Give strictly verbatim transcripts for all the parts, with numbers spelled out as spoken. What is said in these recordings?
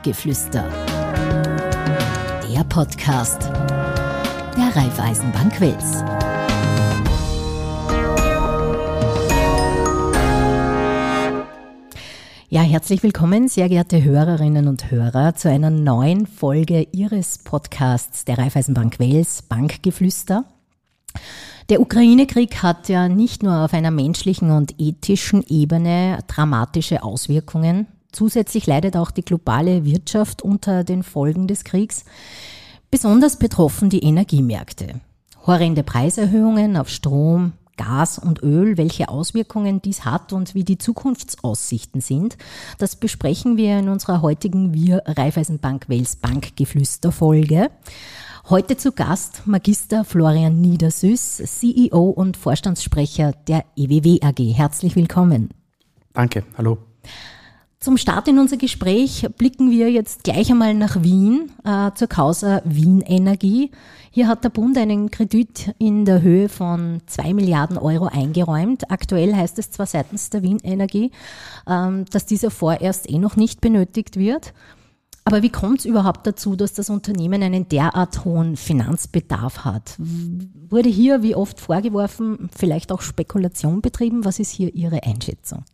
Bankgeflüster. Der Podcast der Raiffeisenbank Wels. Ja, herzlich willkommen, sehr geehrte Hörerinnen und Hörer, zu einer neuen Folge Ihres Podcasts der Raiffeisenbank Wels, Bankgeflüster. Der Ukraine-Krieg hat ja nicht nur auf einer menschlichen und ethischen Ebene dramatische Auswirkungen. Zusätzlich leidet auch die globale Wirtschaft unter den Folgen des Kriegs. Besonders betroffen die Energiemärkte. Horrende Preiserhöhungen auf Strom, Gas und Öl, welche Auswirkungen dies hat und wie die Zukunftsaussichten sind, das besprechen wir in unserer heutigen Wir Raiffeisenbank Wels Bankgeflüster-Folge. Heute zu Gast Magister Florian Niedersüß, C E O und Vorstandssprecher der E W W A G. Herzlich willkommen. Danke, hallo. Zum Start in unser Gespräch blicken wir jetzt gleich einmal nach Wien, äh, zur Causa Wien Energie. Hier hat der Bund einen Kredit in der Höhe von zwei Milliarden Euro eingeräumt. Aktuell heißt es zwar seitens der Wien Energie, ähm, dass dieser vorerst eh noch nicht benötigt wird. Aber wie kommt es überhaupt dazu, dass das Unternehmen einen derart hohen Finanzbedarf hat? Wurde hier, wie oft vorgeworfen, vielleicht auch Spekulation betrieben? Was ist hier Ihre Einschätzung?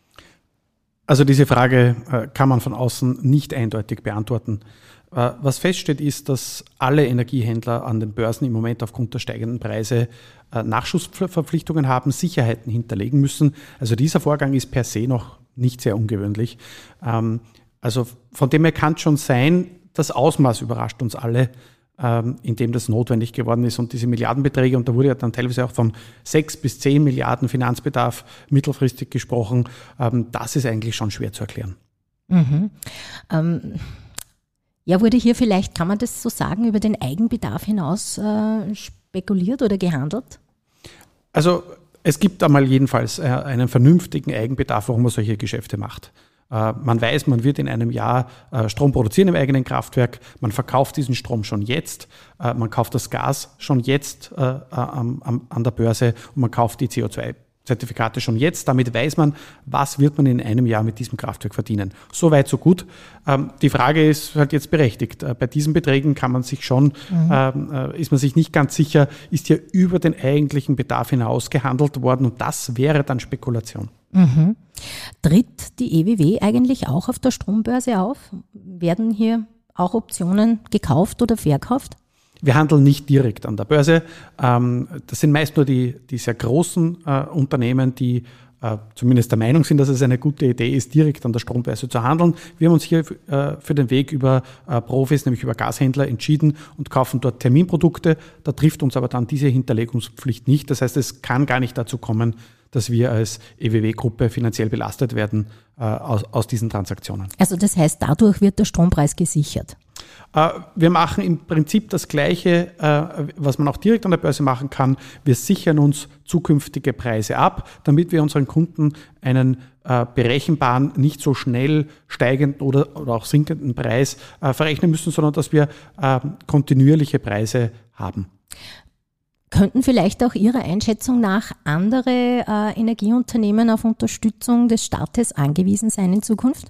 Also diese Frage äh, kann man von außen nicht eindeutig beantworten. Äh, was feststeht, ist, dass alle Energiehändler an den Börsen im Moment aufgrund der steigenden Preise äh, Nachschussverpflichtungen haben, Sicherheiten hinterlegen müssen. Also dieser Vorgang ist per se noch nicht sehr ungewöhnlich. Ähm, also von dem her kann es schon sein, das Ausmaß überrascht uns alle, ähm, in dem das notwendig geworden ist. Und diese Milliardenbeträge, und da wurde ja dann teilweise auch von sechs bis zehn Milliarden Finanzbedarf mittelfristig gesprochen, ähm, das ist eigentlich schon schwer zu erklären. Mhm. Ähm, ja, wurde hier vielleicht, kann man das so sagen, über den Eigenbedarf hinaus äh, spekuliert oder gehandelt? Also es gibt einmal jedenfalls äh, einen vernünftigen Eigenbedarf, warum man solche Geschäfte macht. Man weiß, man wird in einem Jahr Strom produzieren im eigenen Kraftwerk, man verkauft diesen Strom schon jetzt, man kauft das Gas schon jetzt an der Börse und man kauft die C O zwei Zertifikate schon jetzt. Damit weiß man, was wird man in einem Jahr mit diesem Kraftwerk verdienen. So weit, so gut. Die Frage ist halt jetzt berechtigt. Bei diesen Beträgen kann man sich schon, mhm. ist man sich nicht ganz sicher, ist hier über den eigentlichen Bedarf hinaus gehandelt worden, und das wäre dann Spekulation. Mhm. Tritt die E W W eigentlich auch auf der Strombörse auf? Werden hier auch Optionen gekauft oder verkauft? Wir handeln nicht direkt an der Börse. Das sind meist nur die, die sehr großen Unternehmen, die zumindest der Meinung sind, dass es eine gute Idee ist, direkt an der Strombörse zu handeln. Wir haben uns hier für den Weg über Profis, nämlich über Gashändler, entschieden und kaufen dort Terminprodukte. Da trifft uns aber dann diese Hinterlegungspflicht nicht. Das heißt, es kann gar nicht dazu kommen, dass wir als E W W-Gruppe finanziell belastet werden äh, aus, aus diesen Transaktionen. Also das heißt, dadurch wird der Strompreis gesichert? Äh, wir machen im Prinzip das Gleiche, äh, was man auch direkt an der Börse machen kann. Wir sichern uns zukünftige Preise ab, damit wir unseren Kunden einen äh, berechenbaren, nicht so schnell steigenden oder, oder auch sinkenden Preis äh, verrechnen müssen, sondern dass wir äh, kontinuierliche Preise haben. Könnten vielleicht auch Ihrer Einschätzung nach andere äh, Energieunternehmen auf Unterstützung des Staates angewiesen sein in Zukunft?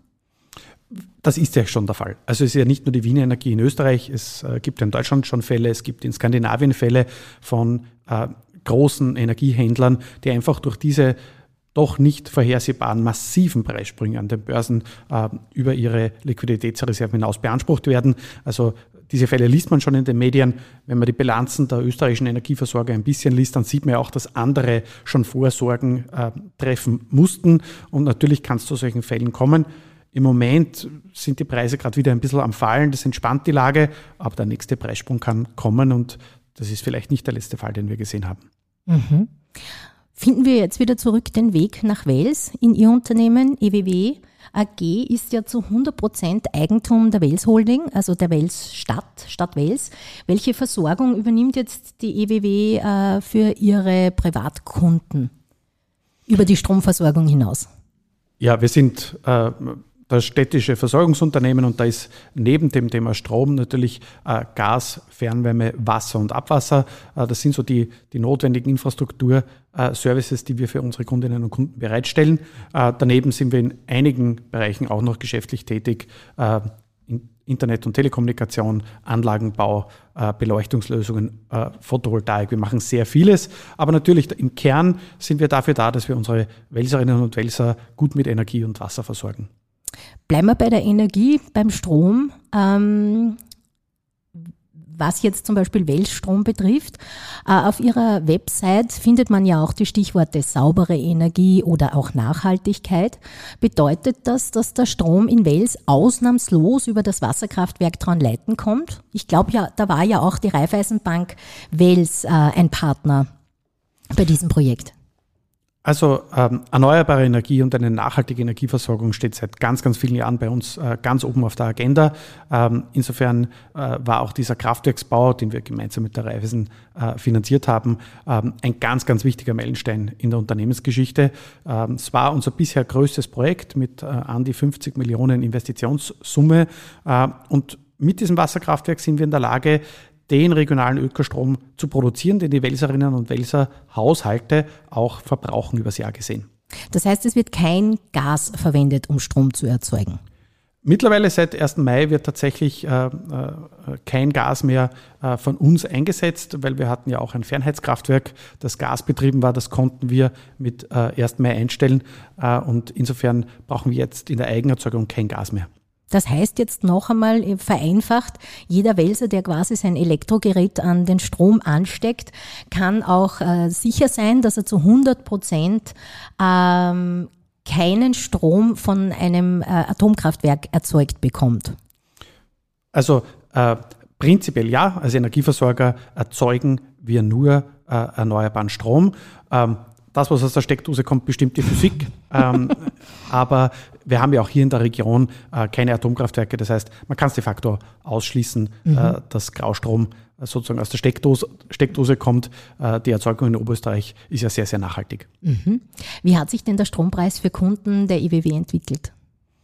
Das ist ja schon der Fall. Also es ist ja nicht nur die Wiener Energie in Österreich, es äh, gibt in Deutschland schon Fälle, es gibt in Skandinavien Fälle von äh, großen Energiehändlern, die einfach durch diese doch nicht vorhersehbaren massiven Preissprünge an den Börsen äh, über ihre Liquiditätsreserven hinaus beansprucht werden. Also diese Fälle liest man schon in den Medien. Wenn man die Bilanzen der österreichischen Energieversorger ein bisschen liest, dann sieht man ja auch, dass andere schon Vorsorgen äh, treffen mussten. Und natürlich kann es zu solchen Fällen kommen. Im Moment sind die Preise gerade wieder ein bisschen am Fallen. Das entspannt die Lage. Aber der nächste Preissprung kann kommen. Und das ist vielleicht nicht der letzte Fall, den wir gesehen haben. Mhm. Finden wir jetzt wieder zurück den Weg nach Wels in Ihr Unternehmen E W W A G ist ja zu hundert Prozent Eigentum der Wels Holding, also der Wels Stadt, Stadt Wels. Welche Versorgung übernimmt jetzt die E W W äh, für ihre Privatkunden über die Stromversorgung hinaus? Ja, wir sind äh, das städtische Versorgungsunternehmen und da ist neben dem Thema Strom natürlich äh, Gas, Fernwärme, Wasser und Abwasser. Äh, das sind so die, die notwendigen Infrastruktur-Services, äh, die wir für unsere Kundinnen und Kunden bereitstellen. Äh, daneben sind wir in einigen Bereichen auch noch geschäftlich tätig, äh, in Internet- und Telekommunikation, Anlagenbau, äh, Beleuchtungslösungen, äh, Photovoltaik. Wir machen sehr vieles, aber natürlich im Kern sind wir dafür da, dass wir unsere Welserinnen und Welser gut mit Energie und Wasser versorgen. Bleiben wir bei der Energie, beim Strom. Ähm, was jetzt zum Beispiel Welsstrom betrifft, äh, auf Ihrer Website findet man ja auch die Stichworte saubere Energie oder auch Nachhaltigkeit. Bedeutet das, dass der Strom in Wels ausnahmslos über das Wasserkraftwerk Traunleiten kommt? Ich glaube ja, da war ja auch die Raiffeisenbank Wels äh, ein Partner bei diesem Projekt. Also ähm, erneuerbare Energie und eine nachhaltige Energieversorgung steht seit ganz, ganz vielen Jahren bei uns äh, ganz oben auf der Agenda. Ähm, insofern äh, war auch dieser Kraftwerksbau, den wir gemeinsam mit der Raiffeisen äh, finanziert haben, ähm, ein ganz, ganz wichtiger Meilenstein in der Unternehmensgeschichte. Ähm, es war unser bisher größtes Projekt mit äh, an die fünfzig Millionen Investitionssumme. Äh, und mit diesem Wasserkraftwerk sind wir in der Lage, den regionalen Ökostrom zu produzieren, den die Welserinnen und Welser Haushalte auch verbrauchen übers Jahr gesehen. Das heißt, es wird kein Gas verwendet, um Strom zu erzeugen? Mittlerweile seit ersten Mai wird tatsächlich äh, äh, kein Gas mehr äh, von uns eingesetzt, weil wir hatten ja auch ein Fernheizkraftwerk, das gasbetrieben war. Das konnten wir mit äh, ersten Mai einstellen äh, und insofern brauchen wir jetzt in der Eigenerzeugung kein Gas mehr. Das heißt jetzt noch einmal vereinfacht, jeder Welser, der quasi sein Elektrogerät an den Strom ansteckt, kann auch äh, sicher sein, dass er zu hundert Prozent ähm, keinen Strom von einem äh, Atomkraftwerk erzeugt bekommt. Also äh, prinzipiell ja, als Energieversorger erzeugen wir nur äh, erneuerbaren Strom. Ähm, Das, was aus der Steckdose kommt, bestimmt die Physik. ähm, aber wir haben ja auch hier in der Region äh, keine Atomkraftwerke. Das heißt, man kann es de facto ausschließen, mhm. äh, dass Graustrom sozusagen aus der Steckdose, Steckdose kommt. Äh, die Erzeugung in Oberösterreich ist ja sehr, sehr nachhaltig. Mhm. Wie hat sich denn der Strompreis für Kunden der E W W entwickelt?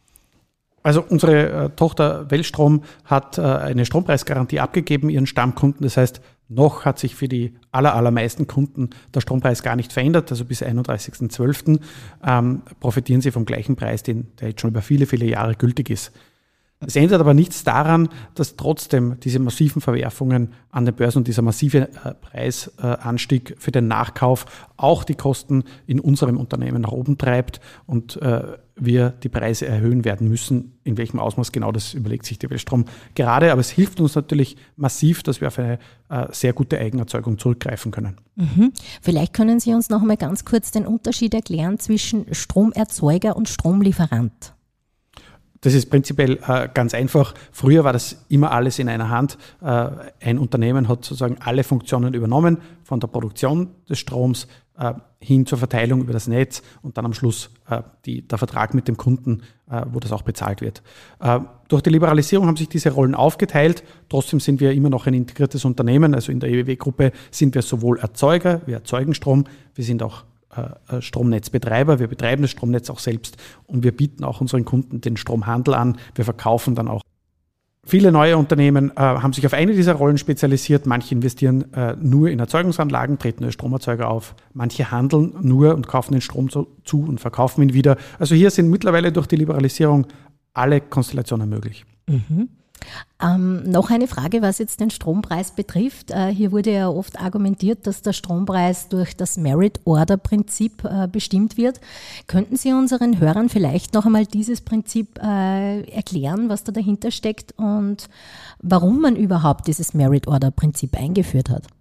Also unsere äh, Tochter Welsstrom hat äh, eine Strompreisgarantie abgegeben, ihren Stammkunden. Das heißt, noch hat sich für die aller, allermeisten Kunden der Strompreis gar nicht verändert. Also bis einunddreißigsten zwölften Ähm, profitieren sie vom gleichen Preis, den, der jetzt schon über viele, viele Jahre gültig ist. Es ändert aber nichts daran, dass trotzdem diese massiven Verwerfungen an den Börsen und dieser massive äh, Preisanstieg für den Nachkauf auch die Kosten in unserem Unternehmen nach oben treibt und äh, wir die Preise erhöhen werden müssen. In welchem Ausmaß genau, das überlegt sich die Welsstrom gerade. Aber es hilft uns natürlich massiv, dass wir auf eine äh, sehr gute Eigenerzeugung zurückgreifen können. Mhm. Vielleicht können Sie uns noch mal ganz kurz den Unterschied erklären zwischen Stromerzeuger und Stromlieferant. Das ist prinzipiell äh, ganz einfach. Früher war das immer alles in einer Hand. Äh, ein Unternehmen hat sozusagen alle Funktionen übernommen, von der Produktion des Stroms äh, hin zur Verteilung über das Netz und dann am Schluss äh, die, der Vertrag mit dem Kunden, äh, wo das auch bezahlt wird. Äh, durch die Liberalisierung haben sich diese Rollen aufgeteilt. Trotzdem sind wir immer noch ein integriertes Unternehmen. Also in der E W W-Gruppe sind wir sowohl Erzeuger, wir erzeugen Strom, wir sind auch Stromnetzbetreiber, wir betreiben das Stromnetz auch selbst und wir bieten auch unseren Kunden den Stromhandel an, wir verkaufen dann auch. Viele neue Unternehmen äh, haben sich auf eine dieser Rollen spezialisiert, manche investieren äh, nur in Erzeugungsanlagen, treten als Stromerzeuger auf, manche handeln nur und kaufen den Strom zu, zu und verkaufen ihn wieder. Also hier sind mittlerweile durch die Liberalisierung alle Konstellationen möglich. Mhm. Ähm, noch eine Frage, was jetzt den Strompreis betrifft. Äh, hier wurde ja oft argumentiert, dass der Strompreis durch das Merit-Order-Prinzip äh, bestimmt wird. Könnten Sie unseren Hörern vielleicht noch einmal dieses Prinzip äh, erklären, was da dahinter steckt und warum man überhaupt dieses Merit-Order-Prinzip eingeführt hat?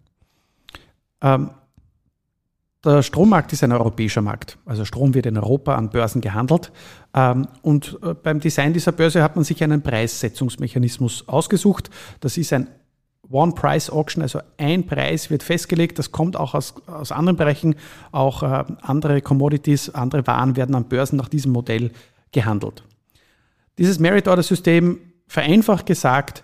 Ähm, Der Strommarkt ist ein europäischer Markt. Also Strom wird in Europa an Börsen gehandelt. Und beim Design dieser Börse hat man sich einen Preissetzungsmechanismus ausgesucht. Das ist ein One-Price-Auction, also ein Preis wird festgelegt. Das kommt auch aus, aus anderen Bereichen. Auch andere Commodities, andere Waren werden an Börsen nach diesem Modell gehandelt. Dieses Merit-Order-System, vereinfacht gesagt,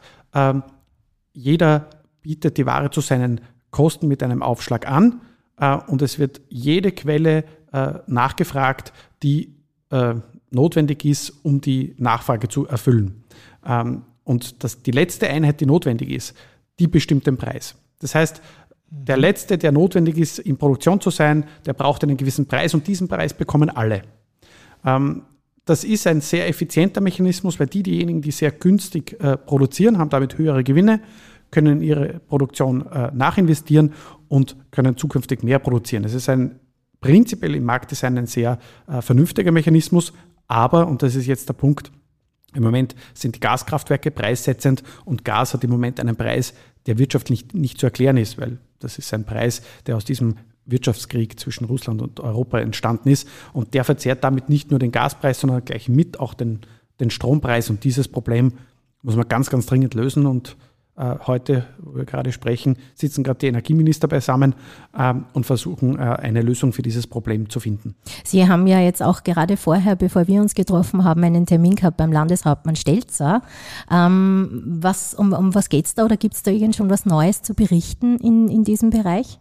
jeder bietet die Ware zu seinen Kosten mit einem Aufschlag an. Und es wird jede Quelle äh, nachgefragt, die äh, notwendig ist, um die Nachfrage zu erfüllen. Ähm, und das, die letzte Einheit, die notwendig ist, die bestimmt den Preis. Das heißt, der letzte, der notwendig ist, in Produktion zu sein, der braucht einen gewissen Preis und diesen Preis bekommen alle. Ähm, das ist ein sehr effizienter Mechanismus, weil die, diejenigen, die sehr günstig äh, produzieren, haben damit höhere Gewinne, können ihre Produktion äh, nachinvestieren und können zukünftig mehr produzieren. Es ist ein prinzipiell im Marktdesign ein sehr äh, vernünftiger Mechanismus, aber, und das ist jetzt der Punkt, im Moment sind die Gaskraftwerke preissetzend und Gas hat im Moment einen Preis, der wirtschaftlich nicht, nicht zu erklären ist, weil das ist ein Preis, der aus diesem Wirtschaftskrieg zwischen Russland und Europa entstanden ist und der verzerrt damit nicht nur den Gaspreis, sondern gleich mit auch den, den Strompreis und dieses Problem muss man ganz, ganz dringend lösen und äh, heute, wo wir gerade sprechen, sitzen gerade die Energieminister beisammen ähm, und versuchen, äh, eine Lösung für dieses Problem zu finden. Sie haben ja jetzt auch gerade vorher, bevor wir uns getroffen haben, einen Termin gehabt beim Landeshauptmann Stelzer. Ähm, was, um, um was geht es da oder gibt es da irgend schon was Neues zu berichten in, in diesem Bereich?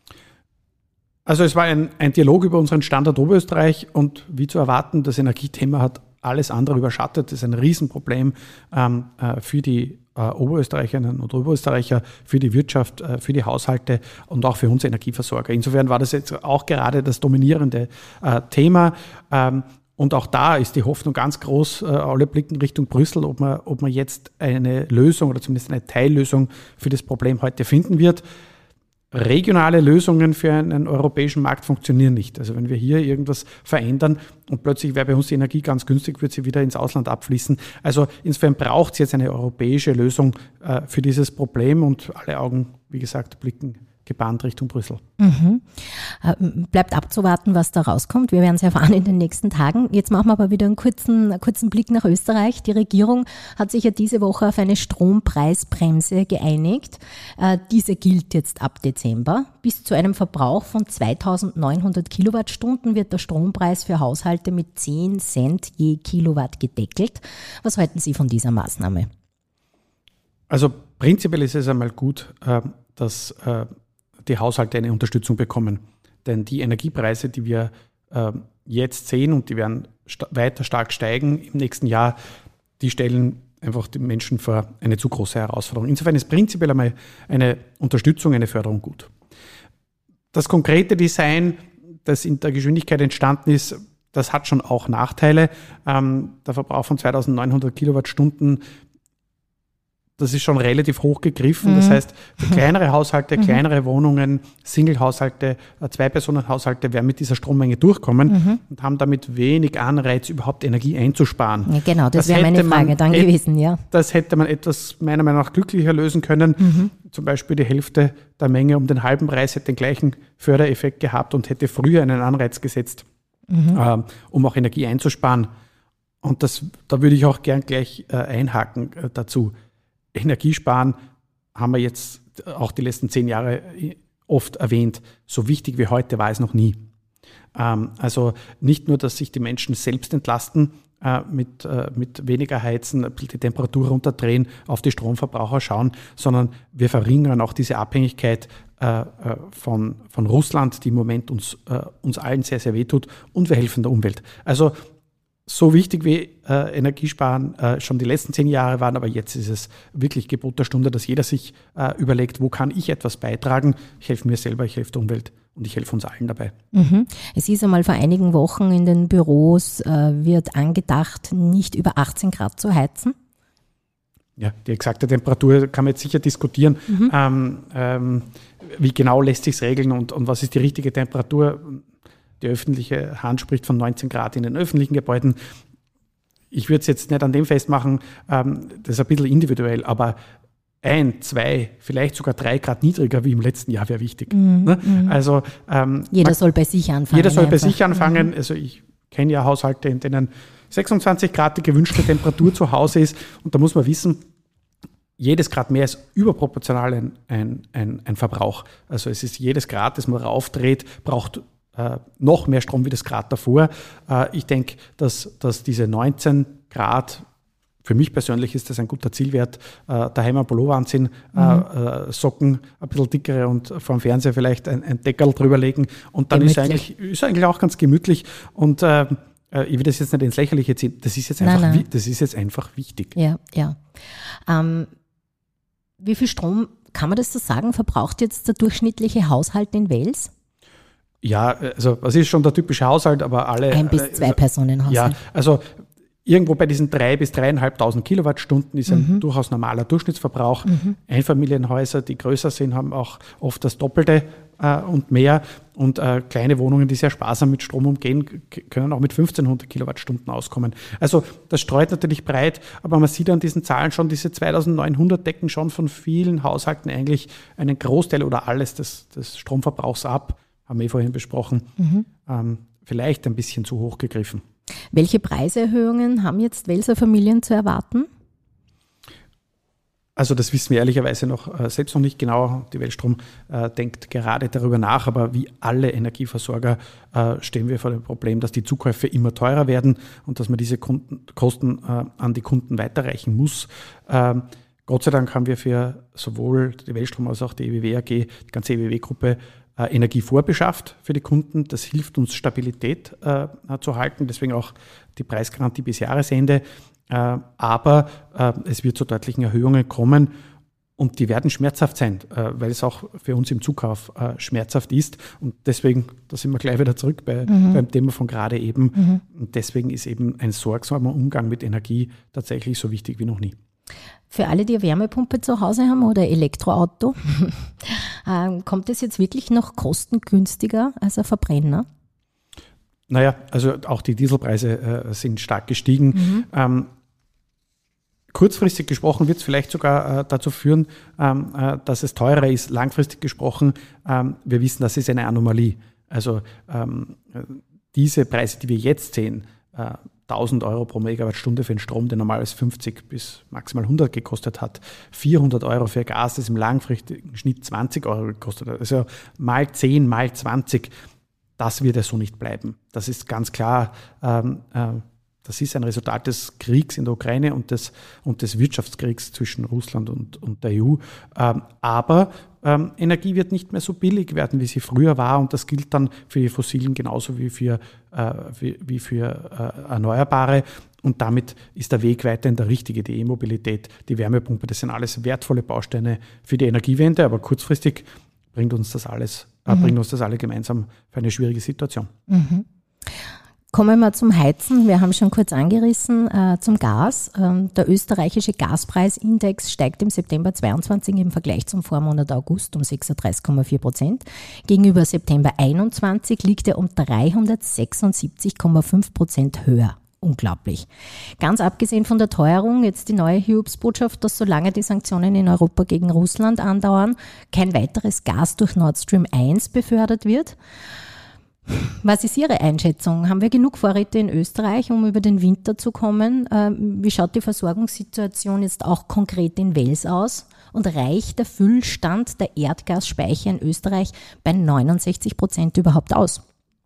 Also es war ein, ein Dialog über unseren Standort Oberösterreich und wie zu erwarten, das Energiethema hat alles andere überschattet. Das ist ein Riesenproblem ähm, äh, für die äh, Oberösterreicherinnen und Oberösterreicher, für die Wirtschaft, äh, für die Haushalte und auch für unsere Energieversorger. Insofern war das jetzt auch gerade das dominierende äh, Thema. Ähm, und auch da ist die Hoffnung ganz groß, äh, alle blicken Richtung Brüssel, ob man, ob man jetzt eine Lösung oder zumindest eine Teillösung für das Problem heute finden wird. Regionale Lösungen für einen europäischen Markt funktionieren nicht. Also wenn wir hier irgendwas verändern und plötzlich wäre bei uns die Energie ganz günstig, wird sie wieder ins Ausland abfließen. Also insofern braucht es jetzt eine europäische Lösung äh, für dieses Problem und alle Augen, wie gesagt, blicken gebannt Richtung Brüssel. Mhm. Bleibt abzuwarten, was da rauskommt. Wir werden es erfahren in den nächsten Tagen. Jetzt machen wir aber wieder einen kurzen, einen kurzen Blick nach Österreich. Die Regierung hat sich ja diese Woche auf eine Strompreisbremse geeinigt. Äh, diese gilt jetzt ab Dezember. Bis zu einem Verbrauch von zweitausendneunhundert Kilowattstunden wird der Strompreis für Haushalte mit zehn Cent je Kilowatt gedeckelt. Was halten Sie von dieser Maßnahme? Also prinzipiell ist es einmal gut, äh, dass äh, die Haushalte eine Unterstützung bekommen. Denn die Energiepreise, die wir äh, jetzt sehen und die werden st- weiter stark steigen im nächsten Jahr, die stellen einfach die Menschen vor eine zu große Herausforderung. Insofern ist prinzipiell einmal eine Unterstützung, eine Förderung gut. Das konkrete Design, das in der Geschwindigkeit entstanden ist, das hat schon auch Nachteile. Ähm, der Verbrauch von zweitausendneunhundert Kilowattstunden, das ist schon relativ hoch gegriffen. Mhm. Das heißt, für kleinere Haushalte, mhm. kleinere Wohnungen, Single-Haushalte, Zwei-Personen-Haushalte werden mit dieser Strommenge durchkommen mhm. und haben damit wenig Anreiz, überhaupt Energie einzusparen. Ja, genau, das, das wäre meine Frage dann et- gewesen, ja. Das hätte man etwas meiner Meinung nach glücklicher lösen können. Mhm. Zum Beispiel die Hälfte der Menge um den halben Preis hätte den gleichen Fördereffekt gehabt und hätte früher einen Anreiz gesetzt, mhm. äh, um auch Energie einzusparen. Und das, da würde ich auch gern gleich äh, einhaken äh, dazu. Energiesparen haben wir jetzt auch die letzten zehn Jahre oft erwähnt. So wichtig wie heute war es noch nie. Ähm, also nicht nur, dass sich die Menschen selbst entlasten, äh, mit, äh, mit weniger Heizen, die Temperatur runterdrehen, auf die Stromverbraucher schauen, sondern wir verringern auch diese Abhängigkeit äh, von, von Russland, die im Moment uns, äh, uns allen sehr, sehr wehtut, und wir helfen der Umwelt. Also so wichtig wie äh, Energiesparen äh, schon die letzten zehn Jahre waren, aber jetzt ist es wirklich Gebot der Stunde, dass jeder sich äh, überlegt, wo kann ich etwas beitragen? Ich helfe mir selber, ich helfe der Umwelt und ich helfe uns allen dabei. Mhm. Es ist einmal vor einigen Wochen in den Büros, äh, wird angedacht, nicht über achtzehn Grad zu heizen. Ja, die exakte Temperatur kann man jetzt sicher diskutieren. Mhm. Ähm, ähm, wie genau lässt sich es regeln und, und was ist die richtige Temperatur? Die öffentliche Hand spricht von neunzehn Grad in den öffentlichen Gebäuden. Ich würde es jetzt nicht an dem festmachen, ähm, das ist ein bisschen individuell, aber ein, zwei, vielleicht sogar drei Grad niedriger wie im letzten Jahr wäre wichtig. Mhm, ne? Also, ähm, jeder man, soll bei sich anfangen. Jeder soll bei einfach. sich anfangen. Also ich kenne ja Haushalte, in denen sechsundzwanzig Grad die gewünschte Temperatur zu Hause ist. Und da muss man wissen, jedes Grad mehr ist überproportional ein, ein, ein, ein Verbrauch. Also es ist jedes Grad, das man raufdreht, braucht äh, noch mehr Strom wie das Grad davor. Äh, ich denke, dass, dass diese neunzehn Grad, für mich persönlich ist das ein guter Zielwert, äh, daheim ein Pullover anziehen, mhm. äh, Socken ein bisschen dickere und vor dem Fernseher vielleicht ein, ein Deckerl drüber legen und dann ist eigentlich, ist eigentlich auch ganz gemütlich und äh, ich will das jetzt nicht ins Lächerliche ziehen, das ist jetzt einfach, nein, nein. Das ist jetzt einfach wichtig. Ja, ja. Ähm, wie viel Strom, kann man das so sagen, verbraucht jetzt der durchschnittliche Haushalt in Wels? Ja, also was ist schon der typische Haushalt, aber alle... Ein bis zwei also, Personen Haushalt. Ja, also irgendwo bei diesen drei bis dreieinhalbtausend Kilowattstunden ist ein mhm. durchaus normaler Durchschnittsverbrauch. Mhm. Einfamilienhäuser, die größer sind, haben auch oft das Doppelte äh, und mehr. Und äh, kleine Wohnungen, die sehr sparsam mit Strom umgehen, k- können auch mit fünfzehnhundert Kilowattstunden auskommen. Also das streut natürlich breit, aber man sieht an diesen Zahlen schon, diese zweitausendneunhundert decken schon von vielen Haushalten eigentlich einen Großteil oder alles des, des Stromverbrauchs ab. Haben wir vorhin besprochen. Mhm. Ähm, vielleicht ein bisschen zu hoch gegriffen. Welche Preiserhöhungen haben jetzt Welser Familien zu erwarten? Also das wissen wir ehrlicherweise noch äh, selbst noch nicht genau. Die Weltstrom äh, denkt gerade darüber nach, aber wie alle Energieversorger äh, stehen wir vor dem Problem, dass die Zukäufe immer teurer werden und dass man diese Kunden, Kosten äh, an die Kunden weiterreichen muss. Ähm, Gott sei Dank haben wir für sowohl die Weltstrom als auch die E W W A G, die ganze E W W-Gruppe, Äh, Energie vorbeschafft für die Kunden. Das hilft uns, Stabilität äh, zu halten, deswegen auch die Preisgarantie bis Jahresende. Äh, aber äh, es wird zu deutlichen Erhöhungen kommen und die werden schmerzhaft sein, äh, weil es auch für uns im Zukauf äh, schmerzhaft ist. Und deswegen, da sind wir gleich wieder zurück bei, mhm. beim Thema von gerade eben. Mhm. Und deswegen ist eben ein sorgsamer Umgang mit Energie tatsächlich so wichtig wie noch nie. Für alle, die eine Wärmepumpe zu Hause haben oder Elektroauto, kommt es jetzt wirklich noch kostengünstiger als ein Verbrenner? Naja, also auch die Dieselpreise äh, sind stark gestiegen. Mhm. Ähm, kurzfristig gesprochen wird es vielleicht sogar äh, dazu führen, ähm, äh, dass es teurer ist. Langfristig gesprochen, ähm, wir wissen, das ist eine Anomalie. Also ähm, diese Preise, die wir jetzt sehen, äh, tausend Euro pro Megawattstunde für einen Strom, der normalerweise fünfzig bis maximal hundert gekostet hat, vierhundert Euro für Gas, das im langfristigen Schnitt zwanzig Euro gekostet hat. Also mal zehn, mal zwanzig, das wird ja so nicht bleiben. Das ist ganz klar, ähm, äh, das ist ein Resultat des Kriegs in der Ukraine und des, und des Wirtschaftskriegs zwischen Russland und, und der E U. Ähm, aber ähm, Energie wird nicht mehr so billig werden, wie sie früher war, und das gilt dann für die Fossilen genauso wie für, äh, wie, wie für äh, Erneuerbare. Und damit ist der Weg weiterhin der richtige, die E-Mobilität, die Wärmepumpe, das sind alles wertvolle Bausteine für die Energiewende, aber kurzfristig bringt uns das alles, äh, mhm. bringt uns das alle gemeinsam für eine schwierige Situation. Mhm. Kommen wir zum Heizen. Wir haben schon kurz angerissen, äh, zum Gas. Ähm, der österreichische Gaspreisindex steigt im September zweiundzwanzig im Vergleich zum Vormonat August um sechsunddreißig Komma vier Prozent. Gegenüber September einundzwanzig liegt er um dreihundertsechsundsiebzig Komma fünf Prozent höher. Unglaublich. Ganz abgesehen von der Teuerung, jetzt die neue Hiobsbotschaft, dass solange die Sanktionen in Europa gegen Russland andauern, kein weiteres Gas durch Nord Stream eins befördert wird. Was ist Ihre Einschätzung? Haben wir genug Vorräte in Österreich, um über den Winter zu kommen? Wie schaut die Versorgungssituation jetzt auch konkret in Wels aus? Und reicht der Füllstand der Erdgasspeicher in Österreich bei neunundsechzig Prozent überhaupt aus?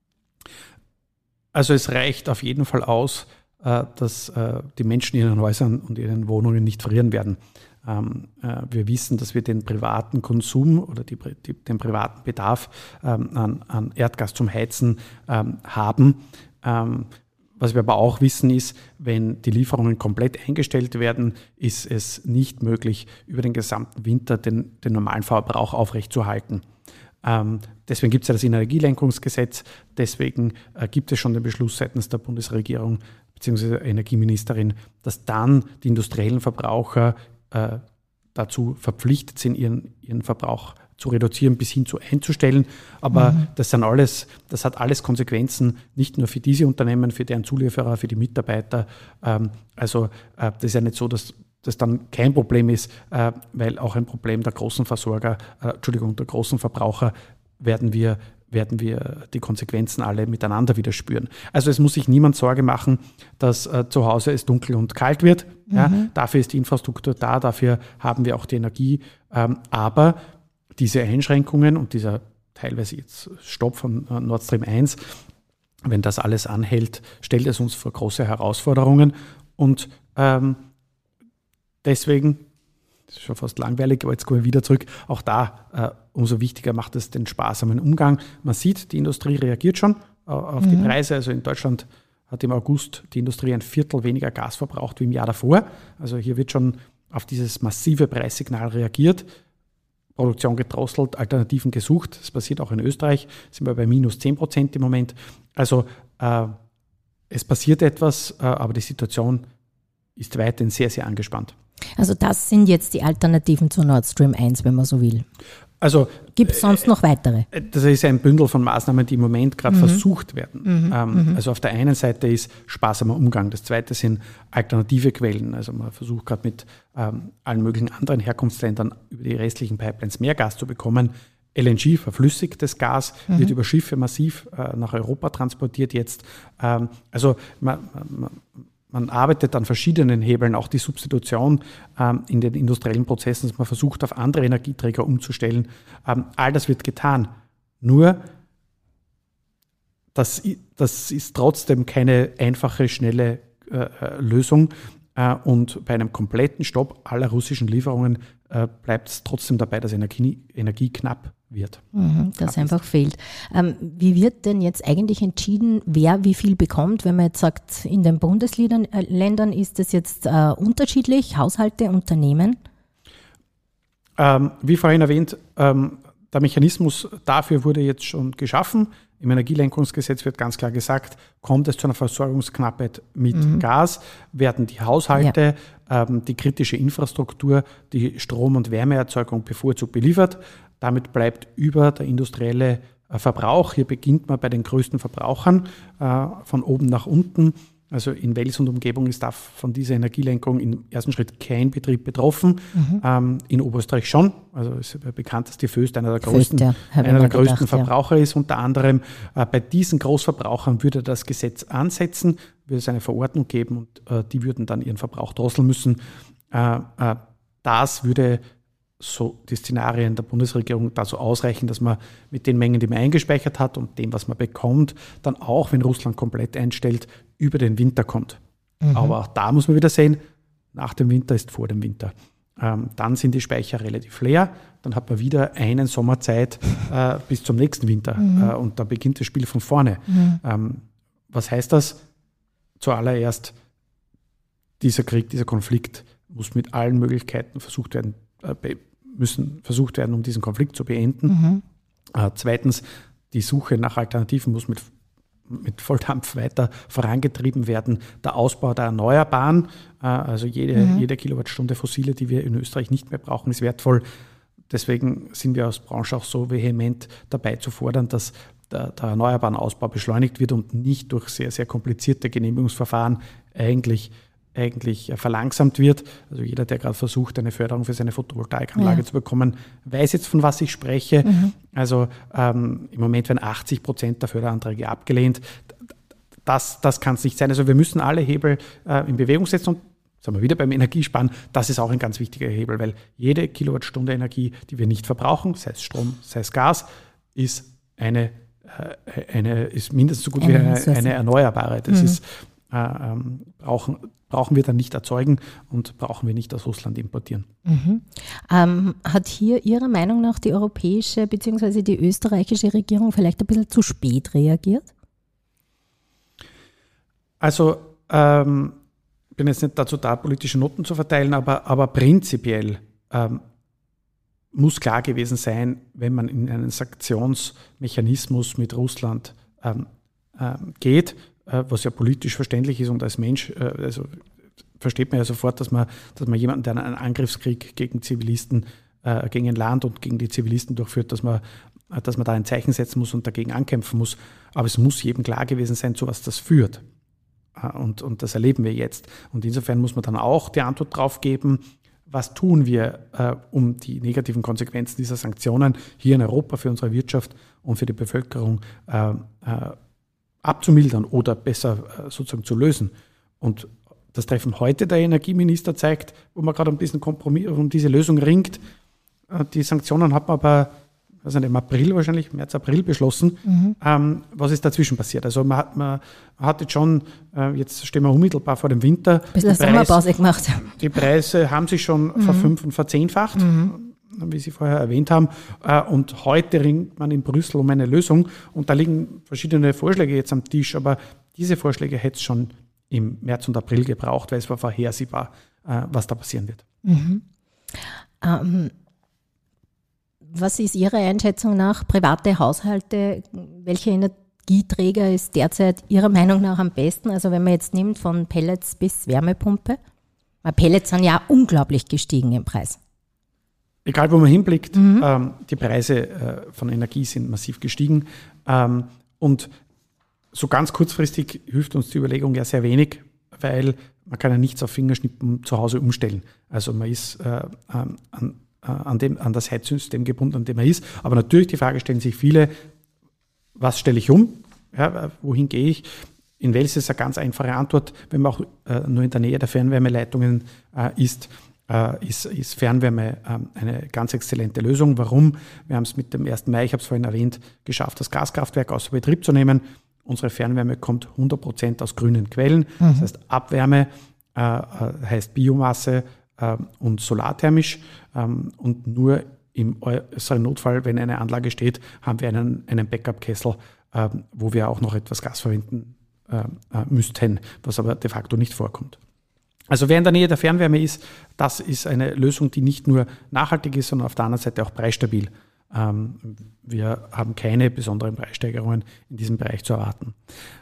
Also es reicht auf jeden Fall aus, dass die Menschen in ihren Häusern und ihren Wohnungen nicht frieren werden. Wir wissen, dass wir den privaten Konsum oder die, die, den privaten Bedarf ähm, an, an Erdgas zum Heizen ähm, haben. Ähm, was wir aber auch wissen ist, wenn die Lieferungen komplett eingestellt werden, ist es nicht möglich, über den gesamten Winter den, den normalen Verbrauch aufrechtzuerhalten. Ähm, deswegen gibt es ja das Energielenkungsgesetz, deswegen äh, gibt es schon den Beschluss seitens der Bundesregierung bzw. Energieministerin, dass dann die industriellen Verbraucher Äh, dazu verpflichtet sind, ihren, ihren Verbrauch zu reduzieren bis hin zu einzustellen. Aber mhm. das sind alles, das hat alles Konsequenzen, nicht nur für diese Unternehmen, für deren Zulieferer, für die Mitarbeiter. Ähm, also äh, das ist ja nicht so, dass das dann kein Problem ist, äh, weil auch ein Problem der großen Versorger, äh, Entschuldigung, der großen Verbraucher werden wir werden wir die Konsequenzen alle miteinander wieder spüren. Also es muss sich niemand Sorge machen, dass äh, zu Hause es dunkel und kalt wird. Mhm. Ja, dafür ist die Infrastruktur da, dafür haben wir auch die Energie. Ähm, aber diese Einschränkungen und dieser teilweise jetzt Stopp von äh, Nord Stream eins, wenn das alles anhält, stellt es uns vor große Herausforderungen. Und ähm, deswegen, das ist schon fast langweilig, aber jetzt kommen wir wieder zurück, auch da äh, umso wichtiger macht es den sparsamen Umgang. Man sieht, die Industrie reagiert schon äh, auf mhm. die Preise. Also in Deutschland hat im August die Industrie ein Viertel weniger Gas verbraucht wie im Jahr davor. Also hier wird schon auf dieses massive Preissignal reagiert. Produktion gedrosselt, Alternativen gesucht. Das passiert auch in Österreich, sind wir bei minus zehn Prozent im Moment. Also äh, es passiert etwas, äh, aber die Situation ist weiterhin sehr, sehr angespannt. Also das sind jetzt die Alternativen zu Nord Stream eins, wenn man so will. Also, gibt es sonst noch weitere? Das ist ein Bündel von Maßnahmen, die im Moment gerade mhm. versucht werden. Mhm. Ähm, Mhm. Also auf der einen Seite ist sparsamer Umgang, das zweite sind alternative Quellen. Also man versucht gerade mit ähm, allen möglichen anderen Herkunftsländern über die restlichen Pipelines mehr Gas zu bekommen. L N G, verflüssigtes Gas, mhm. wird über Schiffe massiv äh, nach Europa transportiert jetzt. Ähm, also man, man Man arbeitet an verschiedenen Hebeln, auch die Substitution ähm, in den industriellen Prozessen, dass man versucht, auf andere Energieträger umzustellen. Ähm, all das wird getan. Nur, das, das ist trotzdem keine einfache, schnelle äh, Lösung. Äh, und bei einem kompletten Stopp aller russischen Lieferungen äh, bleibt es trotzdem dabei, dass Energie, Energie knapp wird. Mhm, das einfach fehlt. Ähm, wie wird denn jetzt eigentlich entschieden, wer wie viel bekommt? Wenn man jetzt sagt, in den Bundesländern äh, ist das jetzt äh, unterschiedlich, Haushalte, Unternehmen? Ähm, wie vorhin erwähnt, ähm, der Mechanismus dafür wurde jetzt schon geschaffen. Im Energielenkungsgesetz wird ganz klar gesagt, kommt es zu einer Versorgungsknappheit mit mhm. Gas, werden die Haushalte, ja. ähm, die kritische Infrastruktur, die Strom- und Wärmeerzeugung bevorzugt beliefert. Damit bleibt über der industrielle äh, Verbrauch. Hier beginnt man bei den größten Verbrauchern äh, von oben nach unten. Also in Wels und Umgebung ist da von dieser Energielenkung im ersten Schritt kein Betrieb betroffen. Mhm. Ähm, in Oberösterreich schon. Also es ist bekannt, dass die Föst einer der größten, Föst, ja, einer der größten gedacht, Verbraucher ja. ist. Unter anderem äh, bei diesen Großverbrauchern würde das Gesetz ansetzen, würde es eine Verordnung geben und äh, die würden dann ihren Verbrauch drosseln müssen. Äh, äh, das würde so die Szenarien der Bundesregierung dazu ausreichen, dass man mit den Mengen, die man eingespeichert hat und dem, was man bekommt, dann auch, wenn Russland komplett einstellt, über den Winter kommt. Mhm. Aber auch da muss man wieder sehen, nach dem Winter ist vor dem Winter. Ähm, dann sind die Speicher relativ leer, dann hat man wieder einen Sommer Zeit äh, bis zum nächsten Winter mhm. äh, und da beginnt das Spiel von vorne. Mhm. Ähm, was heißt das? Zuallererst, dieser Krieg, dieser Konflikt muss mit allen Möglichkeiten versucht werden, äh, müssen versucht werden, um diesen Konflikt zu beenden. Mhm. Äh, zweitens, die Suche nach Alternativen muss mit, mit Volldampf weiter vorangetrieben werden. Der Ausbau der Erneuerbaren, äh, also jede, mhm. jede Kilowattstunde Fossile, die wir in Österreich nicht mehr brauchen, ist wertvoll. Deswegen sind wir als Branche auch so vehement dabei zu fordern, dass der, der erneuerbaren Ausbau beschleunigt wird und nicht durch sehr, sehr komplizierte Genehmigungsverfahren eigentlich eigentlich verlangsamt wird. Also jeder, der gerade versucht, eine Förderung für seine Photovoltaikanlage ja. zu bekommen, weiß jetzt, von was ich spreche. Mhm. Also ähm, im Moment werden achtzig Prozent der Förderanträge abgelehnt. Das, das kann es nicht sein. Also wir müssen alle Hebel äh, in Bewegung setzen und sind wir wieder beim Energiesparen. Das ist auch ein ganz wichtiger Hebel, weil jede Kilowattstunde Energie, die wir nicht verbrauchen, sei es Strom, sei es Gas, ist eine, äh, eine ist mindestens so gut wie eine, eine erneuerbare. Das mhm. ist Äh, ähm, brauchen, brauchen wir dann nicht erzeugen und brauchen wir nicht aus Russland importieren. Mhm. Ähm, hat hier Ihrer Meinung nach die europäische bzw. die österreichische Regierung vielleicht ein bisschen zu spät reagiert? Also ähm, ich bin jetzt nicht dazu da, politische Noten zu verteilen, aber, aber prinzipiell ähm, muss klar gewesen sein, wenn man in einen Sanktionsmechanismus mit Russland ähm, ähm, geht, was ja politisch verständlich ist und als Mensch, also versteht man ja sofort, dass man, dass man jemanden, der einen Angriffskrieg gegen Zivilisten, äh, gegen ein Land und gegen die Zivilisten durchführt, dass man, dass man da ein Zeichen setzen muss und dagegen ankämpfen muss. Aber es muss jedem klar gewesen sein, zu was das führt. Und, und das erleben wir jetzt. Und insofern muss man dann auch die Antwort drauf geben, was tun wir, äh, um die negativen Konsequenzen dieser Sanktionen hier in Europa für unsere Wirtschaft und für die Bevölkerung äh, äh, abzumildern oder besser sozusagen zu lösen. Und das Treffen heute der Energieminister zeigt, wo man gerade um diesen Kompromiss, um diese Lösung ringt. Die Sanktionen hat man aber also im April wahrscheinlich, März, April beschlossen. Mhm. Ähm, was ist dazwischen passiert? Also man hat, man hat jetzt schon, äh, jetzt stehen wir unmittelbar vor dem Winter. Ein bisschen Sommerpause gemacht. Die Preise haben sich schon mhm. verfünf- und verzehnfacht. Mhm. Wie Sie vorher erwähnt haben. Und heute ringt man in Brüssel um eine Lösung. Und da liegen verschiedene Vorschläge jetzt am Tisch. Aber diese Vorschläge hätte es schon im März und April gebraucht, weil es war vorhersehbar, was da passieren wird. Mhm. Ähm, Was ist Ihrer Einschätzung nach private Haushalte? Welche Energieträger ist derzeit Ihrer Meinung nach am besten? Also wenn man jetzt nimmt von Pellets bis Wärmepumpe. Weil Pellets sind ja unglaublich gestiegen im Preis. Egal, wo man hinblickt, mhm. ähm, die Preise äh, von Energie sind massiv gestiegen. Ähm, und so ganz kurzfristig hilft uns die Überlegung ja sehr wenig, weil man kann ja nichts auf Fingerschnippen zu Hause umstellen. Also man ist äh, an, an, dem, an das Heizsystem gebunden, an dem man ist. Aber natürlich die Frage stellen sich viele, was stelle ich um? Ja, wohin gehe ich? In Wels ist eine ganz einfache Antwort, wenn man auch äh, nur in der Nähe der Fernwärmeleitungen äh, ist, äh, ist, ist Fernwärme äh, eine ganz exzellente Lösung. Warum? Wir haben es mit dem ersten Mai, ich habe es vorhin erwähnt, geschafft, das Gaskraftwerk außer Betrieb zu nehmen. Unsere Fernwärme kommt hundert Prozent aus grünen Quellen. Mhm. Das heißt, Abwärme äh, heißt Biomasse äh, und solarthermisch. Ähm, und nur im äußeren Notfall, wenn eine Anlage steht, haben wir einen, einen Backup-Kessel, äh, wo wir auch noch etwas Gas verwenden äh, müssten, was aber de facto nicht vorkommt. Also wer in der Nähe der Fernwärme ist, das ist eine Lösung, die nicht nur nachhaltig ist, sondern auf der anderen Seite auch preisstabil. Ähm, wir haben keine besonderen Preissteigerungen in diesem Bereich zu erwarten.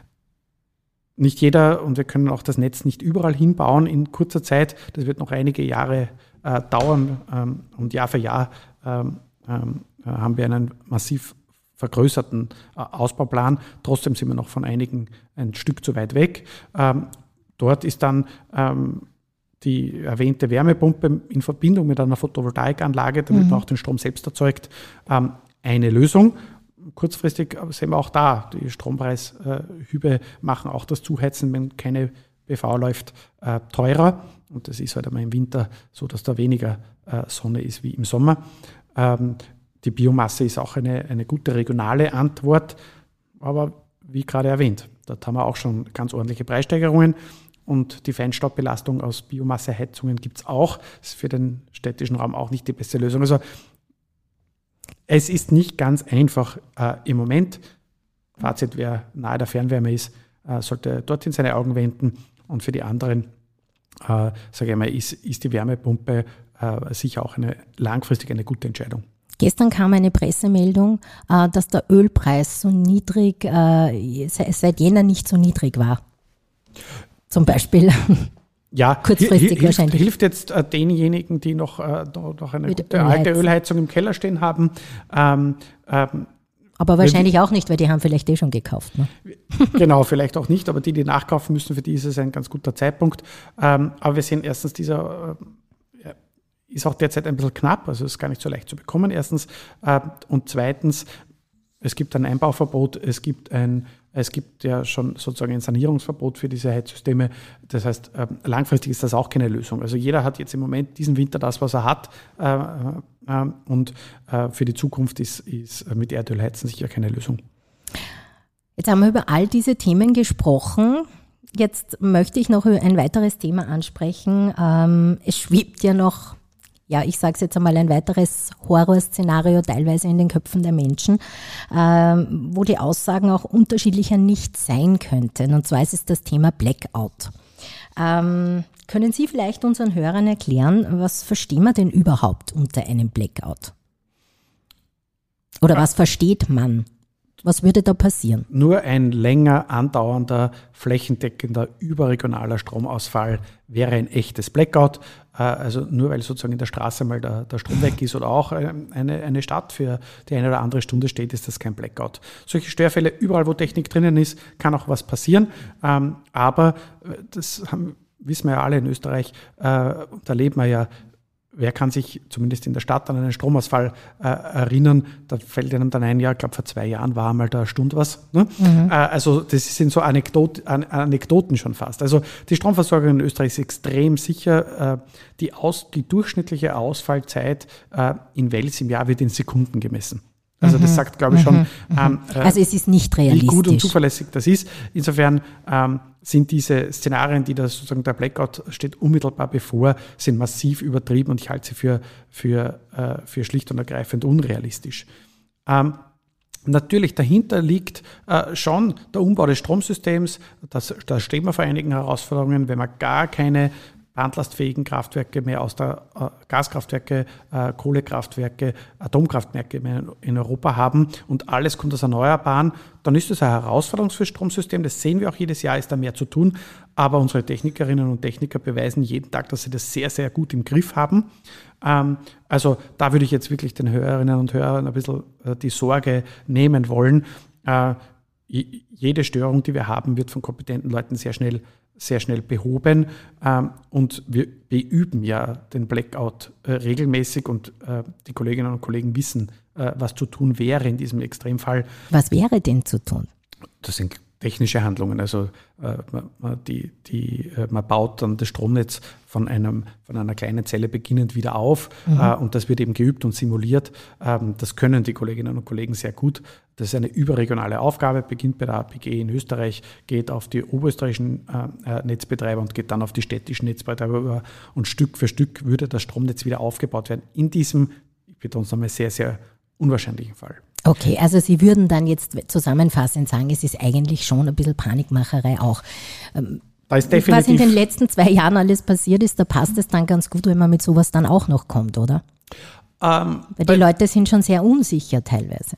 Nicht jeder, und wir können auch das Netz nicht überall hinbauen in kurzer Zeit. Das wird noch einige Jahre äh, dauern ähm, und Jahr für Jahr ähm, ähm, haben wir einen massiv vergrößerten äh, Ausbauplan. Trotzdem sind wir noch von einigen ein Stück zu weit weg. Ähm, dort ist dann ähm, die erwähnte Wärmepumpe in Verbindung mit einer Photovoltaikanlage, damit mhm. man auch den Strom selbst erzeugt, ähm, eine Lösung. Kurzfristig sehen wir auch da, die Strompreishübe machen auch das Zuheizen, wenn keine B V läuft, äh, teurer. Und das ist halt einmal im Winter so, dass da weniger äh, Sonne ist wie im Sommer. Ähm, die Biomasse ist auch eine, eine gute regionale Antwort. Aber wie gerade erwähnt, dort haben wir auch schon ganz ordentliche Preissteigerungen. Und die Feinstaubbelastung aus Biomasseheizungen gibt es auch. Das ist für den städtischen Raum auch nicht die beste Lösung. Also es ist nicht ganz einfach äh, im Moment. Fazit, wer nahe der Fernwärme ist, äh, sollte dorthin seine Augen wenden. Und für die anderen, äh, sage ich mal, ist, ist die Wärmepumpe äh, sicher auch eine langfristig eine gute Entscheidung. Gestern kam eine Pressemeldung, äh, dass der Ölpreis so niedrig, äh, seit Jänner nicht so niedrig war. Zum Beispiel. Ja, kurzfristig hilft, wahrscheinlich. Hilft jetzt äh, denjenigen, die noch, äh, noch eine Mit gute alte Ölheizung im Keller stehen haben. Ähm, ähm, aber wahrscheinlich wir, auch nicht, weil die haben vielleicht eh schon gekauft. Ne? Genau, vielleicht auch nicht, aber die, die nachkaufen müssen, für die ist es ein ganz guter Zeitpunkt. Ähm, aber wir sehen erstens, dieser äh, ist auch derzeit ein bisschen knapp, also ist gar nicht so leicht zu bekommen, erstens. Äh, und zweitens, es gibt ein Einbauverbot, es gibt ein Es gibt ja schon sozusagen ein Sanierungsverbot für diese Heizsysteme. Das heißt, langfristig ist das auch keine Lösung. Also jeder hat jetzt im Moment diesen Winter das, was er hat. Und für die Zukunft ist, ist mit Erdölheizen sicher keine Lösung. Jetzt haben wir über all diese Themen gesprochen. Jetzt möchte ich noch ein weiteres Thema ansprechen. Es schwebt ja noch, ja, ich sage es jetzt einmal, ein weiteres Horrorszenario teilweise in den Köpfen der Menschen, ähm, wo die Aussagen auch unterschiedlicher nicht sein könnten. Und zwar ist es das Thema Blackout. Ähm, können Sie vielleicht unseren Hörern erklären, was verstehen wir denn überhaupt unter einem Blackout? Oder was versteht man? Was würde da passieren? Nur ein länger andauernder, flächendeckender, überregionaler Stromausfall wäre ein echtes Blackout. Also nur weil sozusagen in der Straße mal der, der Strom weg ist oder auch eine, eine Stadt für die eine oder andere Stunde steht, ist das kein Blackout. Solche Störfälle, überall wo Technik drinnen ist, kann auch was passieren. Aber das haben, wissen wir ja alle in Österreich, da erleben wir ja, wer kann sich zumindest in der Stadt an einen Stromausfall äh, erinnern? Da fällt einem dann ein, ja, ich glaube, vor zwei Jahren war einmal da eine Stunde was. Ne? Mhm. Äh, also das sind so Anekdot, An- Anekdoten schon fast. Also die Stromversorgung in Österreich ist extrem sicher. Äh, die, Aus- die durchschnittliche Ausfallzeit äh, in Wels im Jahr wird in Sekunden gemessen. Also das sagt, glaube ich, schon, ähm, also es ist nicht realistisch, wie gut und zuverlässig das ist. Insofern ähm, sind diese Szenarien, die da sozusagen der Blackout steht unmittelbar bevor, sind massiv übertrieben und ich halte sie für, für, äh, für schlicht und ergreifend unrealistisch. Ähm, Natürlich, dahinter liegt äh, schon der Umbau des Stromsystems. Das, da stehen wir vor einigen Herausforderungen, wenn wir gar keine brandlastfähigen Kraftwerke mehr aus der äh, Gaskraftwerke, äh, Kohlekraftwerke, Atomkraftwerke mehr in Europa haben und alles kommt aus Erneuerbaren, dann ist das eine Herausforderung für das Stromsystem. Das sehen wir auch jedes Jahr, ist da mehr zu tun. Aber unsere Technikerinnen und Techniker beweisen jeden Tag, dass sie das sehr, sehr gut im Griff haben. Ähm, also da würde ich jetzt wirklich den Hörerinnen und Hörern ein bisschen äh, die Sorge nehmen wollen. Äh, jede Störung, die wir haben, wird von kompetenten Leuten sehr schnell sehr schnell behoben ähm, und wir beüben ja den Blackout äh, regelmäßig und äh, die Kolleginnen und Kollegen wissen, äh, was zu tun wäre in diesem Extremfall. Was wäre denn zu tun? Das sind technische Handlungen, also äh, man, die, die, äh, man baut dann das Stromnetz von, einem, von einer kleinen Zelle beginnend wieder auf mhm. äh, und das wird eben geübt und simuliert. Ähm, das können die Kolleginnen und Kollegen sehr gut. Das ist eine überregionale Aufgabe, beginnt bei der A P G in Österreich, geht auf die oberösterreichischen äh, Netzbetreiber und geht dann auf die städtischen Netzbetreiber über und Stück für Stück würde das Stromnetz wieder aufgebaut werden. In diesem, ich betone es nochmal, sehr, sehr unwahrscheinlichen Fall. Okay, also Sie würden dann jetzt zusammenfassend sagen, es ist eigentlich schon ein bisschen Panikmacherei auch. Da ist definitiv, was in den letzten zwei Jahren alles passiert ist, da passt es dann ganz gut, wenn man mit sowas dann auch noch kommt, oder? Ähm, Weil die Leute sind schon sehr unsicher teilweise.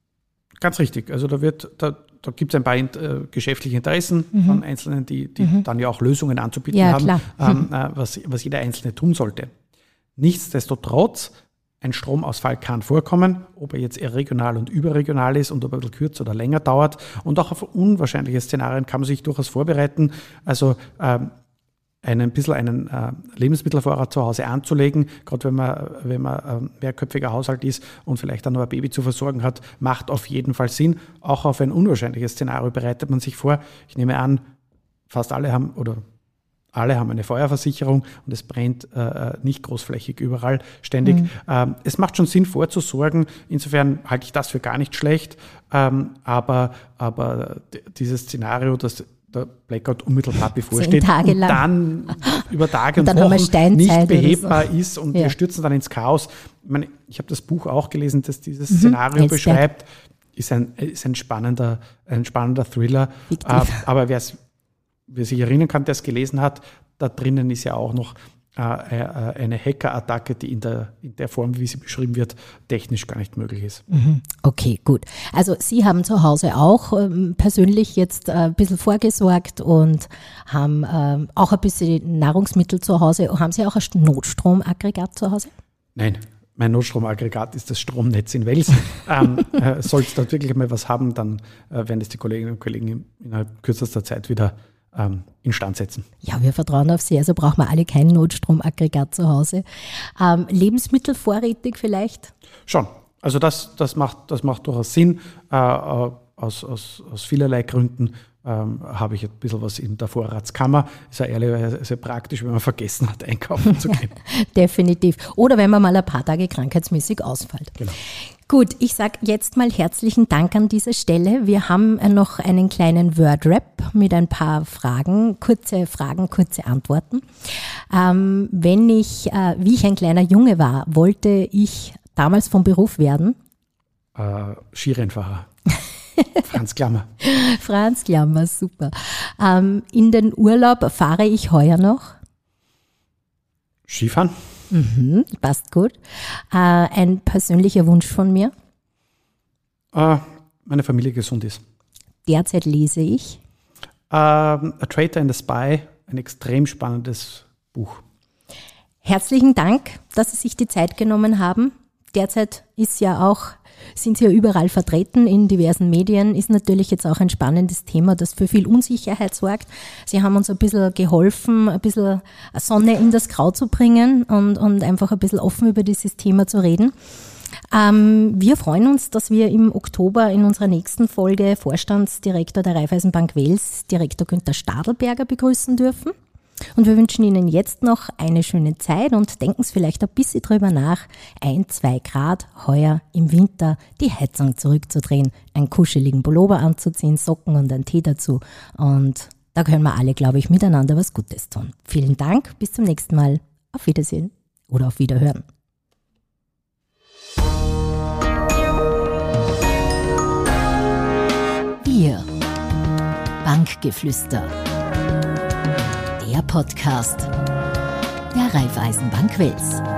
Ganz richtig. Also da wird, da, da gibt es ein paar äh, geschäftliche Interessen mhm. von Einzelnen, die, die mhm. dann ja auch Lösungen anzubieten ja, haben, klar. ähm, äh, was, was jeder Einzelne tun sollte. Nichtsdestotrotz, ein Stromausfall kann vorkommen, ob er jetzt eher regional und überregional ist und ob er ein bisschen kürzer oder länger dauert. Und auch auf unwahrscheinliche Szenarien kann man sich durchaus vorbereiten. Also ähm, einen, ein bisschen einen äh, Lebensmittelvorrat zu Hause anzulegen, gerade wenn man, wenn man ein mehrköpfiger Haushalt ist und vielleicht dann noch ein Baby zu versorgen hat, macht auf jeden Fall Sinn. Auch auf ein unwahrscheinliches Szenario bereitet man sich vor. Ich nehme an, fast alle haben oder Alle haben eine Feuerversicherung und es brennt äh, nicht großflächig überall ständig. Mhm. Ähm, es macht schon Sinn, vorzusorgen. Insofern halte ich das für gar nicht schlecht. Ähm, aber, aber dieses Szenario, dass der Blackout unmittelbar bevorsteht Tage und lang. dann über Tage und, und Wochen nicht behebbar so. ist und ja. wir stürzen dann ins Chaos. Ich meine, ich habe das Buch auch gelesen, das dieses mhm. Szenario Elsberg. beschreibt. Ist ein, ist ein spannender, ein spannender Thriller. Äh, aber wer es Wer sich erinnern kann, der es gelesen hat, da drinnen ist ja auch noch äh, eine Hacker-Attacke, die in der, in der Form, wie sie beschrieben wird, technisch gar nicht möglich ist. Okay, gut. Also Sie haben zu Hause auch ähm, persönlich jetzt äh, ein bisschen vorgesorgt und haben ähm, auch ein bisschen Nahrungsmittel zu Hause. Haben Sie auch ein Notstromaggregat zu Hause? Nein. Mein Notstromaggregat ist das Stromnetz in Wels. ähm, äh, Soll es dort wirklich mal was haben, dann äh, werden es die Kolleginnen und Kollegen innerhalb kürzester Zeit wieder ähm, instand setzen. Ja, wir vertrauen auf Sie, also brauchen wir alle kein Notstromaggregat zu Hause. Ähm, Lebensmittel vorrätig vielleicht? Schon. Also das, das, macht, das macht durchaus Sinn. Äh, aus, aus, aus vielerlei Gründen ähm, habe ich ein bisschen was in der Vorratskammer. Ist ja ehrlicherweise sehr praktisch, wenn man vergessen hat, einkaufen zu gehen. Definitiv. Oder wenn man mal ein paar Tage krankheitsmäßig ausfällt. Genau. Gut, ich sage jetzt mal herzlichen Dank an dieser Stelle. Wir haben noch einen kleinen Word-Rap mit ein paar Fragen, kurze Fragen, kurze Antworten. Ähm, wenn ich, äh, wie ich ein kleiner Junge war, wollte ich damals vom Beruf werden? Äh, Skirennfahrer. Franz Klammer. Franz Klammer, super. Ähm, in den Urlaub fahre ich heuer noch? Skifahren. Mhm, passt gut. Äh, ein persönlicher Wunsch von mir? Äh, meine Familie gesund ist. Derzeit lese ich? Äh, A Traitor and a Spy, ein extrem spannendes Buch. Herzlichen Dank, dass Sie sich die Zeit genommen haben. Derzeit ist ja auch, sind Sie ja überall vertreten in diversen Medien, ist natürlich jetzt auch ein spannendes Thema, das für viel Unsicherheit sorgt. Sie haben uns ein bisschen geholfen, ein bisschen Sonne in das Grau zu bringen und, und einfach ein bisschen offen über dieses Thema zu reden. Ähm, wir freuen uns, dass wir im Oktober in unserer nächsten Folge Vorstandsdirektor der Raiffeisenbank Wels, Direktor Günther Stadelberger, begrüßen dürfen. Und wir wünschen Ihnen jetzt noch eine schöne Zeit und denken Sie vielleicht ein bisschen drüber nach, ein, zwei Grad heuer im Winter die Heizung zurückzudrehen, einen kuscheligen Pullover anzuziehen, Socken und einen Tee dazu. Und da können wir alle, glaube ich, miteinander was Gutes tun. Vielen Dank, bis zum nächsten Mal. Auf Wiedersehen oder auf Wiederhören. Wir, Bankgeflüster. Der Podcast. der Raiffeisenbank Wels.